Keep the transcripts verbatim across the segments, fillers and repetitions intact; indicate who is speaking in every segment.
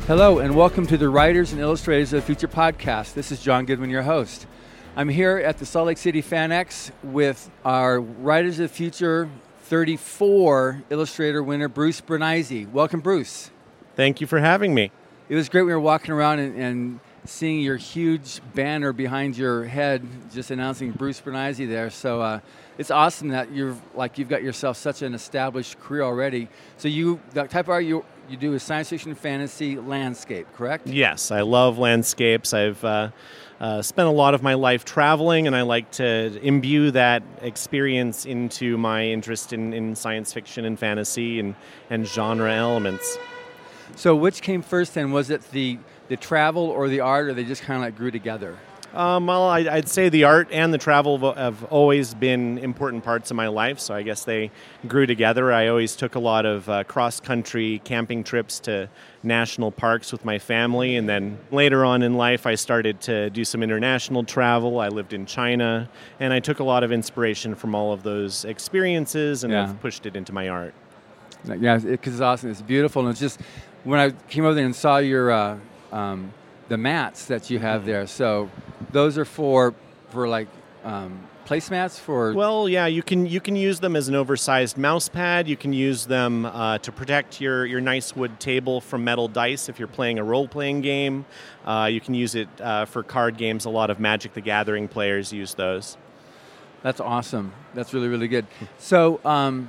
Speaker 1: Hello, and welcome to the Writers and Illustrators of the Future podcast. This is John Goodwin, your host. I'm here at the Salt Lake City FanX with our Writers of the Future thirty-four illustrator winner, Bruce Bernise. Welcome, Bruce.
Speaker 2: Thank you for having me.
Speaker 1: It was great. We were walking around and, and seeing your huge banner behind your head, just announcing Bruce Bernise there. So uh, it's awesome that you're like you've got yourself such an established career already. So you, the type of art you you do is science fiction, fantasy, landscape, correct?
Speaker 2: Yes, I love landscapes. I've uh, uh, spent a lot of my life traveling, and I like to imbue that experience into my interest in, in science fiction and fantasy and, and genre elements.
Speaker 1: So which came first then? Was it the, the travel or the art, or they just kind of like grew together?
Speaker 2: Um, well, I, I'd say the art and the travel have always been important parts of my life, so I guess they grew together. I always took a lot of uh, cross-country camping trips to national parks with my family, and then later on in life I started to do some international travel. I lived in China, and I took a lot of inspiration from all of those experiences, and
Speaker 1: Yeah.
Speaker 2: I've pushed it into my art.
Speaker 1: Yeah, because it's awesome. It's beautiful, and it's just when I came over there and saw your uh, um, the mats that you have there. So those are for for like um, placemats for.
Speaker 2: Well, yeah, you can you can use them as an oversized mouse pad. You can use them uh, to protect your, your nice wood table from metal dice if you're playing a role-playing game. Uh, you can use it uh, for card games. A lot of Magic the Gathering players use those.
Speaker 1: That's awesome. That's really, really good. So um,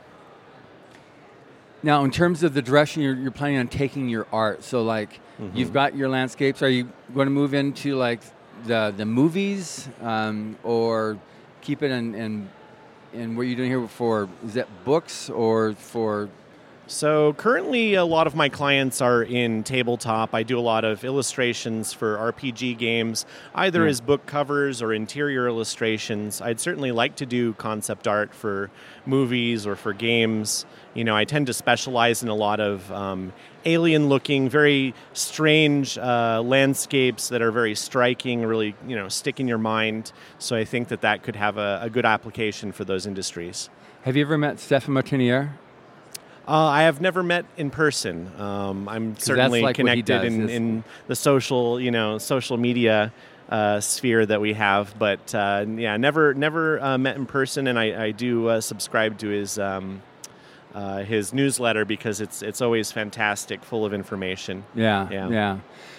Speaker 1: now in terms of the direction you're, you're planning on taking your art, so like mm-hmm. you've got your landscapes. Are you going to move into like the the movies um, or keep it in, in, in what you're doing here for, is that books or for?
Speaker 2: So currently a lot of my clients are in tabletop. I do a lot of illustrations for R P G games, either
Speaker 1: Yeah.
Speaker 2: as book covers or interior illustrations. I'd certainly like to do concept art for movies or for games. You know, I tend to specialize in a lot of um, alien-looking, very strange uh, landscapes that are very striking, really, you know, stick in your mind. So I think that that could have a, a good application for those industries.
Speaker 1: Have you ever met Stéphane Martinière?
Speaker 2: Uh, I have never met in person. Um, I'm certainly
Speaker 1: like what he
Speaker 2: connected
Speaker 1: does,
Speaker 2: in,
Speaker 1: is-
Speaker 2: in the social, you know, social media uh, sphere that we have. But uh, yeah, never, never uh, met in person. And I, I do uh, subscribe to his um, uh, his newsletter because it's it's always fantastic, full of information.
Speaker 1: Yeah,
Speaker 2: Yeah.
Speaker 1: yeah.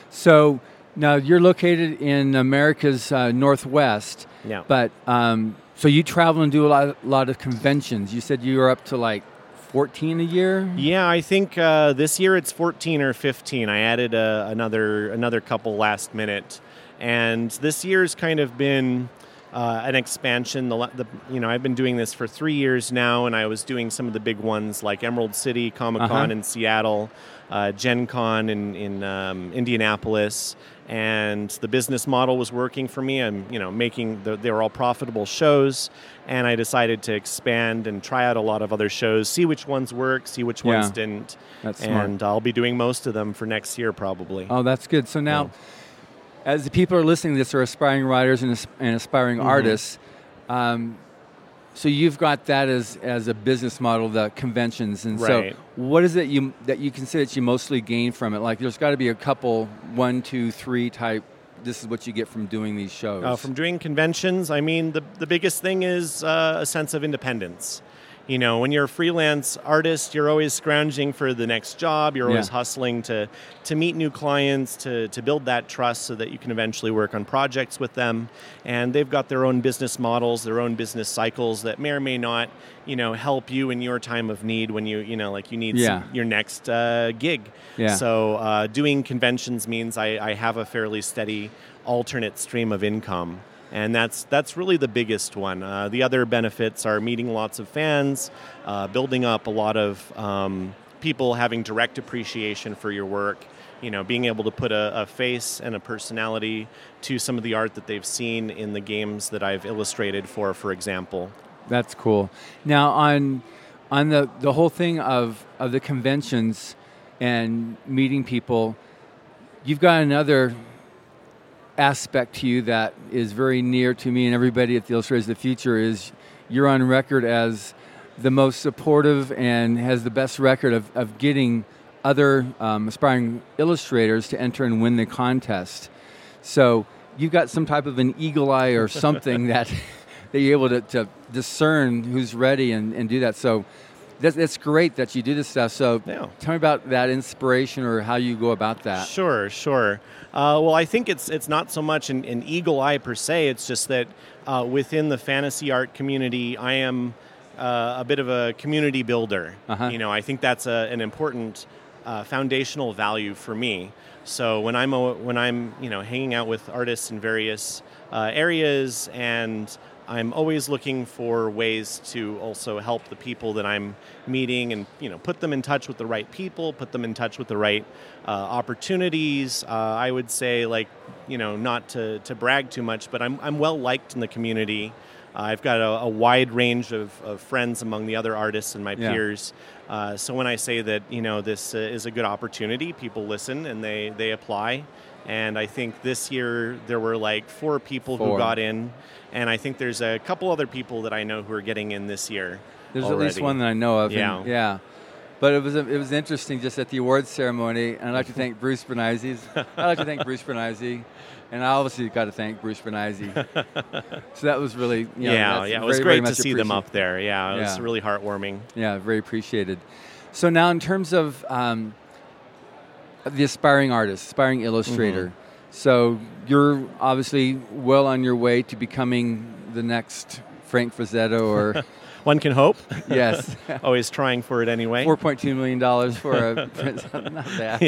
Speaker 1: So now you're located in America's uh, Northwest,
Speaker 2: Yeah.
Speaker 1: but um, so you travel and do a lot, lot of conventions. You said you were up to like fourteen a year?
Speaker 2: Yeah, I think uh, this year it's fourteen or fifteen. I added uh, another another couple last minute, and this year's kind of been uh, an expansion. The, the you know I've been doing this for three years now, and I was doing some of the big ones like Emerald City Comic Con
Speaker 1: Uh-huh.
Speaker 2: in Seattle, uh, Gen Con in in um, Indianapolis. And the business model was working for me. I'm, you know, making the, they were all profitable shows, and I decided to expand and try out a lot of other shows, see which ones work, see which ones
Speaker 1: Yeah.
Speaker 2: didn't,
Speaker 1: That's smart.
Speaker 2: and I'll be doing most of them for next year probably.
Speaker 1: Oh, that's good. So now,
Speaker 2: Yeah.
Speaker 1: as the people are listening to this are aspiring writers and, as- and aspiring
Speaker 2: Mm-hmm.
Speaker 1: artists, um, so you've got that as as a business model, the conventions, and
Speaker 2: Right.
Speaker 1: so what is it you that you consider that you mostly gain from it? Like, there's got to be a couple, one, two, three type. This is what you get from doing these shows.
Speaker 2: Uh, from doing conventions, I mean, the the biggest thing is uh, a sense of independence. You know, when you're a freelance artist, you're always scrounging for the next job. You're always
Speaker 1: Yeah.
Speaker 2: hustling to to meet new clients, to to build that trust so that you can eventually work on projects with them. And they've got their own business models, their own business cycles that may or may not, you know, help you in your time of need when you, you know, like you need
Speaker 1: Yeah.
Speaker 2: some, your next uh, gig.
Speaker 1: Yeah.
Speaker 2: So uh, doing conventions means I, I have a fairly steady alternate stream of income. And that's that's really the biggest one. Uh, the other benefits are meeting lots of fans, uh, building up a lot of um, people having direct appreciation for your work, you know, being able to put a, a face and a personality to some of the art that they've seen in the games that I've illustrated for, for example.
Speaker 1: That's cool. Now, on on the, the whole thing of, of the conventions and meeting people, you've got another aspect to you that is very near to me and everybody at the Illustrators of the Future is you're on record as the most supportive and has the best record of, of getting other um, aspiring illustrators to enter and win the contest. So you've got some type of an eagle eye or something that, that you're able to, to discern who's ready and, and do that. So that's, that's great that you do this stuff. So
Speaker 2: yeah.
Speaker 1: Tell me about that inspiration or how you go about that.
Speaker 2: Sure, sure. Uh, well, I think it's it's not so much an, an eagle eye per se. It's just that uh, within the fantasy art community, I am uh, a bit of a community builder.
Speaker 1: Uh-huh.
Speaker 2: You know, I think that's a, an important uh, foundational value for me. So when I'm a, when I'm you know hanging out with artists in various uh, areas, and I'm always looking for ways to also help the people that I'm meeting, and you know put them in touch with the right people, put them in touch with the right uh, opportunities. Uh, I would say, like you know, not to, to brag too much, but I'm I'm well liked in the community. Uh, I've got a, a wide range of, of friends among the other artists and my
Speaker 1: Yeah.
Speaker 2: peers. Uh, so when I say that you know this uh, is a good opportunity, people listen and they they apply. And I think this year there were like four people
Speaker 1: Four.
Speaker 2: who got in, and I think there's a couple other people that I know who are getting in this year.
Speaker 1: There's
Speaker 2: already.
Speaker 1: at least one that I know of.
Speaker 2: Yeah.
Speaker 1: And, yeah. But it was it was interesting just at the awards ceremony, and I'd like to thank Bruce Bernizzi. I'd like to thank Bruce Bernizzi, and I obviously got to thank Bruce Bernizzi. So that was really, you know,
Speaker 2: yeah,
Speaker 1: that's
Speaker 2: yeah, it was
Speaker 1: very,
Speaker 2: great
Speaker 1: very
Speaker 2: to
Speaker 1: much
Speaker 2: see them
Speaker 1: appreciated.
Speaker 2: up there. Yeah, it was
Speaker 1: Yeah.
Speaker 2: really heartwarming.
Speaker 1: Yeah, very appreciated. So now in terms of um, the aspiring artist, aspiring illustrator,
Speaker 2: Mm-hmm.
Speaker 1: so you're obviously well on your way to becoming the next Frank Frazetta or,
Speaker 2: One can hope.
Speaker 1: yes,
Speaker 2: Always trying for it anyway.
Speaker 1: four point two million dollars for a, not bad.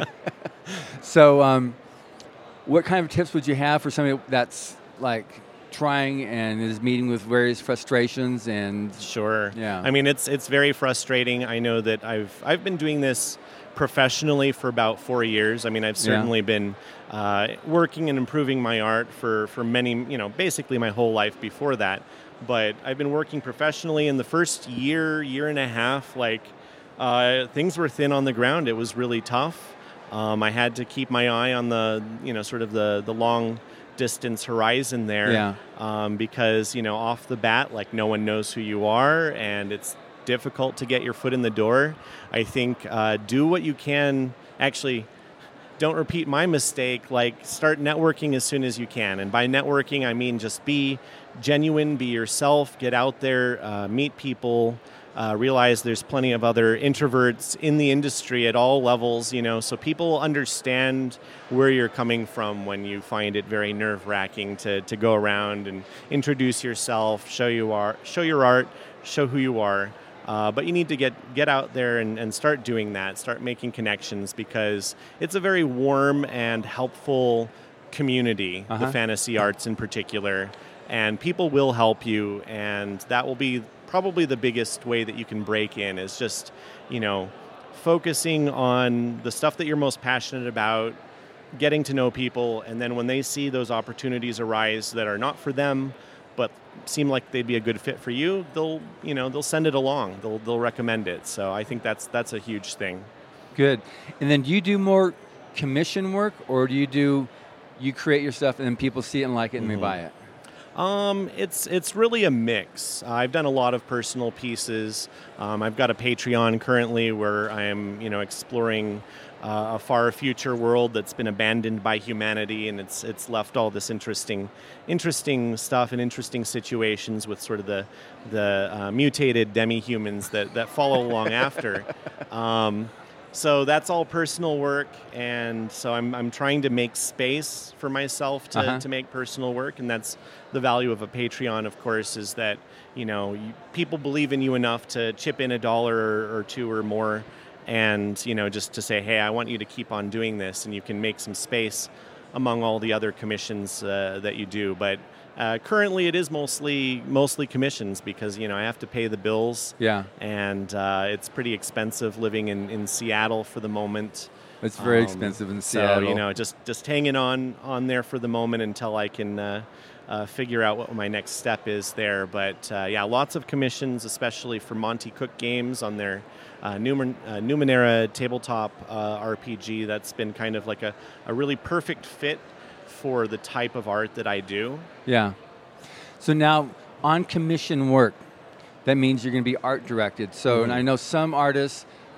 Speaker 1: So um, what kind of tips would you have for somebody that's like trying and is meeting with various frustrations and
Speaker 2: Sure.
Speaker 1: Yeah.
Speaker 2: I mean, it's it's very frustrating. I know that I've I've been doing this professionally for about four years. I mean, I've certainly been uh, working and improving my art for, for many, you know, basically my whole life before that. But I've been working professionally in the first year, year and a half, like uh, things were thin on the ground. It was really tough. Um, I had to keep my eye on the, you know, sort of the, the long distance horizon there.
Speaker 1: Yeah.
Speaker 2: Um, because, you know, off the bat, like no one knows who you are, and it's difficult to get your foot in the door. I think uh, do what you can. Actually, don't repeat my mistake. Like start networking as soon as you can. And by networking, I mean just be genuine, be yourself, get out there, uh, meet people, uh, realize there's plenty of other introverts in the industry at all levels, you know, so people understand where you're coming from when you find it very nerve-wracking to, to go around and introduce yourself, show you are, show your art, show who you are. Uh, but you need to get, get out there and, and start doing that, start making connections, because it's a very warm and helpful community,
Speaker 1: Uh-huh.
Speaker 2: the fantasy arts in particular, and people will help you, and that will be probably the biggest way that you can break in, is just, you know, focusing on the stuff that you're most passionate about, getting to know people, and then when they see those opportunities arise that are not for them, but seem like they'd be a good fit for you, they'll, you know, they'll send it along. They'll they'll recommend it. So I think that's that's a huge thing.
Speaker 1: Good. And then do you do more commission work, or do you do, you create your stuff and then people see it and like it and
Speaker 2: Mm-hmm.
Speaker 1: they buy it?
Speaker 2: Um, it's it's really a mix. I've done a lot of personal pieces. Um, I've got a Patreon currently where I am, you know, exploring uh, a far future world that's been abandoned by humanity, and it's it's left all this interesting, interesting stuff and interesting situations with sort of the the uh, mutated demi-humans that that follow along after. Um, So that's all personal work, and so I'm I'm trying to make space for myself to,
Speaker 1: Uh-huh.
Speaker 2: to make personal work, and that's the value of a Patreon, of course, is that, you know, you, people believe in you enough to chip in a dollar or, or two or more, and, you know, just to say, hey, I want you to keep on doing this, and you can make some space among all the other commissions uh, that you do. But uh, currently it is mostly mostly commissions, because, you know, I have to pay the bills.
Speaker 1: Yeah.
Speaker 2: And uh, it's pretty expensive living in, in Seattle for the moment.
Speaker 1: It's very
Speaker 2: Um,
Speaker 1: expensive in
Speaker 2: So,
Speaker 1: Seattle.
Speaker 2: you know, just, just hanging on, on there for the moment until I can uh, uh, figure out what my next step is there. But uh, yeah, lots of commissions, especially for Monty Cook Games on their uh, Numen- uh, Numenera tabletop uh, R P G. That's been kind of like a, a really perfect fit for the type of art that I do.
Speaker 1: Yeah. So now, on commission work, that means you're going to be art directed. So, and I know some artists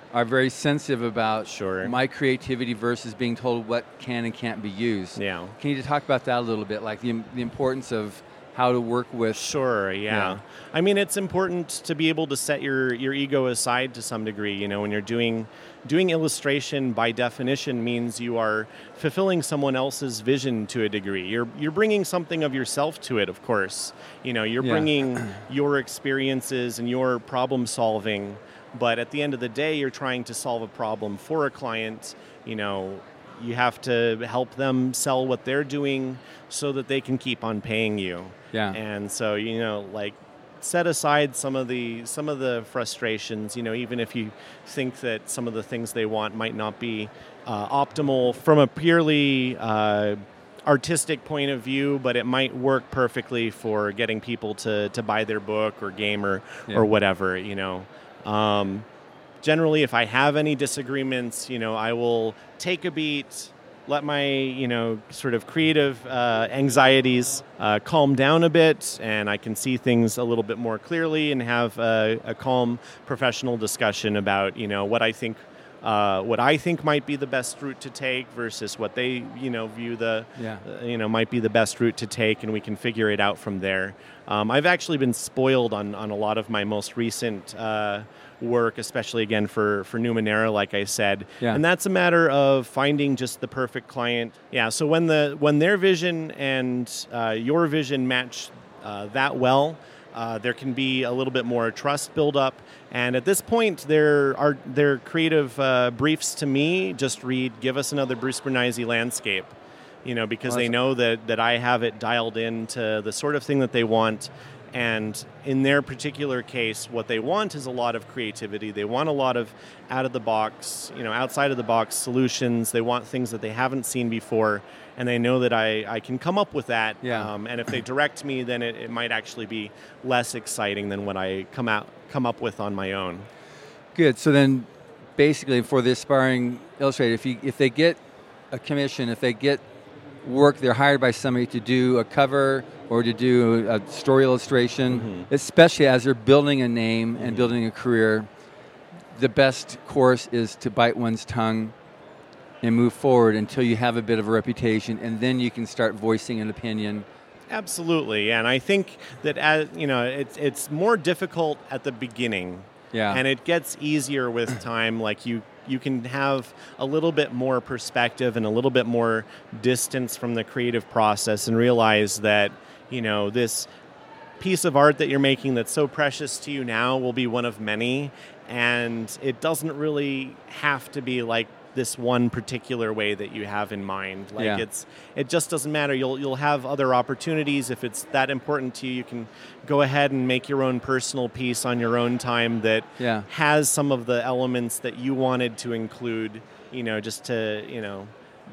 Speaker 1: are very sensitive about
Speaker 2: Sure.
Speaker 1: my creativity versus being told what can and can't be used.
Speaker 2: Yeah.
Speaker 1: Can you talk about that a little bit, like the, the importance of how to work with?
Speaker 2: Sure, yeah.
Speaker 1: Yeah.
Speaker 2: I mean, it's important to be able to set your, your ego aside to some degree. You know, when you're doing doing illustration, by definition, means you are fulfilling someone else's vision to a degree. You're you're bringing something of yourself to it, of course. You know, you're
Speaker 1: Yeah.
Speaker 2: bringing your experiences and your problem solving. But at the end of the day, you're trying to solve a problem for a client. You know, you have to help them sell what they're doing so that they can keep on paying you.
Speaker 1: Yeah.
Speaker 2: And so, you know, like, set aside some of the some of the frustrations, you know, even if you think that some of the things they want might not be uh, optimal from a purely uh, artistic point of view, but it might work perfectly for getting people to, to buy their book or game or,
Speaker 1: Yeah.
Speaker 2: or whatever, you know. Um, generally, if I have any disagreements, you know, I will take a beat, let my, you know, sort of creative uh, anxieties uh, calm down a bit, and I can see things a little bit more clearly and have a, a calm professional discussion about, you know, what I think uh, what I think might be the best route to take versus what they, you know, view the,
Speaker 1: Yeah.
Speaker 2: uh, you know, might be the best route to take, and we can figure it out from there. Um, I've actually been spoiled on, on a lot of my most recent uh, work, especially again for, for Numenera, like I said.
Speaker 1: Yeah.
Speaker 2: And that's a matter of finding just the perfect client. Yeah, so when the when their vision and uh, your vision match uh, that well, uh, there can be a little bit more trust build up. And at this point, their are their creative uh, briefs to me just read, give us another Bruce Bernisi landscape. You know, because
Speaker 1: Well,
Speaker 2: they
Speaker 1: that's-
Speaker 2: know that, that I have it dialed into the sort of thing that they want. And in their particular case, what they want is a lot of creativity. They want a lot of out of the box, you know, outside of the box solutions. They want things that they haven't seen before. And they know that I, I can come up with that.
Speaker 1: Yeah.
Speaker 2: Um, and if they direct me, then it, it might actually be less exciting than what I come out come up with on my own.
Speaker 1: Good. So then, basically, for the aspiring illustrator, if you if they get a commission, if they get work, they're hired by somebody to do a cover or to do a story illustration,
Speaker 2: Mm-hmm.
Speaker 1: especially as they're building a name and building a career, the best course is to bite one's tongue and move forward until you have a bit of a reputation, and then you can start voicing an opinion.
Speaker 2: Absolutely, and I think that as you know, it's it's more difficult at the beginning.
Speaker 1: Yeah.
Speaker 2: And it gets easier with time. Like you, you can have a little bit more perspective and a little bit more distance from the creative process and realize that, you know, this piece of art that you're making that's so precious to you now will be one of many. And it doesn't really have to be like this one particular way that you have in mind. Like
Speaker 1: Yeah.
Speaker 2: it's, it just doesn't matter. You'll you'll have other opportunities. If it's that important to you, you can go ahead and make your own personal piece on your own time that
Speaker 1: Yeah.
Speaker 2: has some of the elements that you wanted to include, you know, just to, you know,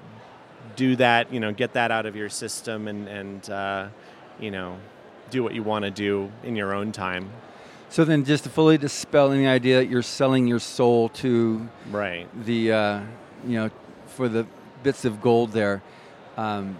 Speaker 2: do that, you know, get that out of your system and, and uh, you know, do what you want to do in your own time.
Speaker 1: So then, just to fully dispel any idea that you're selling your soul to
Speaker 2: Right.
Speaker 1: the, uh, you know, for the bits of gold there, um,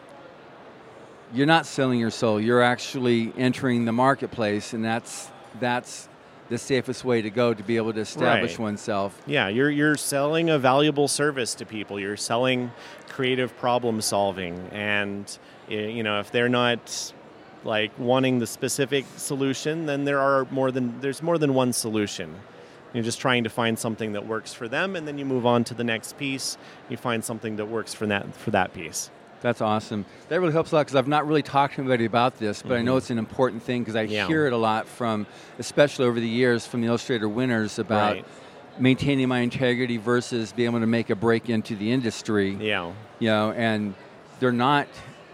Speaker 1: you're not selling your soul. You're actually entering the marketplace, and that's that's the safest way to go to be able to establish
Speaker 2: Right.
Speaker 1: oneself.
Speaker 2: Yeah, you're you're selling a valuable service to people. You're selling creative problem solving, and y- you know, if they're not like wanting the specific solution, then there are more than there's more than one solution. You're just trying to find something that works for them, and then you move on to the next piece. You find something that works for that for that piece.
Speaker 1: That's awesome. That really helps a lot because I've not really talked to anybody about this, but I know it's an important thing because I
Speaker 2: Yeah.
Speaker 1: hear it a lot from, especially over the years, from the Illustrator winners about
Speaker 2: Right.
Speaker 1: maintaining my integrity versus being able to make a break into the industry.
Speaker 2: Yeah.
Speaker 1: You know, and they're not,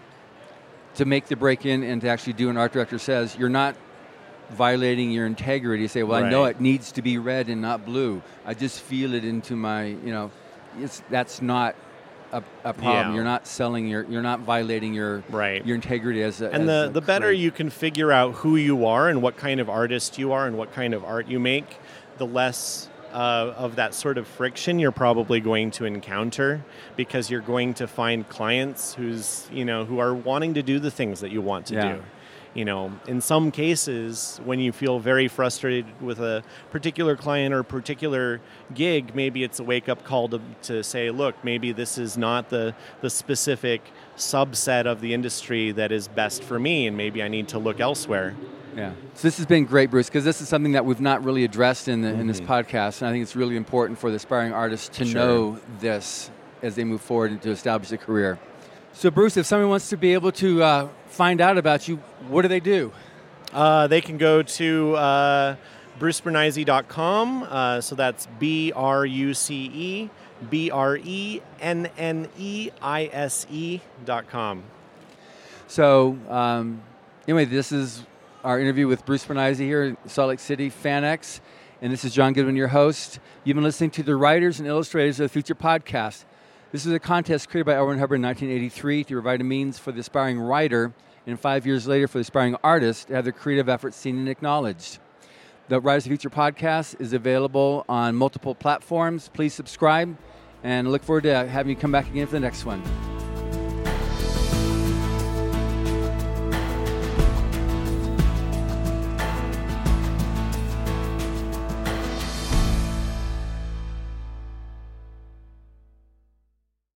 Speaker 1: to make the break in and to actually do what an art director says, you're not violating your integrity. You say, well, I know
Speaker 2: Right.
Speaker 1: it needs to be red and not blue. I just feel it into my, you know, it's that's not a, a problem.
Speaker 2: Yeah.
Speaker 1: You're not selling your, you're not violating your
Speaker 2: Right.
Speaker 1: your integrity as a
Speaker 2: And
Speaker 1: as
Speaker 2: the,
Speaker 1: a
Speaker 2: the better
Speaker 1: creator.
Speaker 2: you can figure out who you are and what kind of artist you are and what kind of art you make, the less uh, of that sort of friction you're probably going to encounter, because you're going to find clients who's, you know, who are wanting to do the things that you want to
Speaker 1: Yeah.
Speaker 2: do. You know, in some cases, when you feel very frustrated with a particular client or particular gig, maybe it's a wake-up call to, to say, look, maybe this is not the, the specific subset of the industry that is best for me, and maybe I need to look elsewhere.
Speaker 1: Yeah. So this has been great, Bruce, because this is something that we've not really addressed in, the, mm-hmm. in this podcast, and I think it's really important for the aspiring artists to
Speaker 2: sure.
Speaker 1: know this as they move forward and to establish a career. So, Bruce, if someone wants to be able to uh, find out about you, what do they do?
Speaker 2: Uh, they can go to uh, bruce bernise dot com. Uh, so that's B R U C E B R E N N E I S E dot com.
Speaker 1: So, um, anyway, this is our interview with Bruce Bernise here in Salt Lake City, FanX. And this is John Goodwin, your host. You've been listening to the Writers and Illustrators of the Future podcast. This is a contest created by L. Ron Hubbard in nineteen eighty-three to provide a means for the aspiring writer and five years later for the aspiring artist to have their creative efforts seen and acknowledged. The Writers of the Future podcast is available on multiple platforms. Please subscribe and look forward to having you come back again for the next one.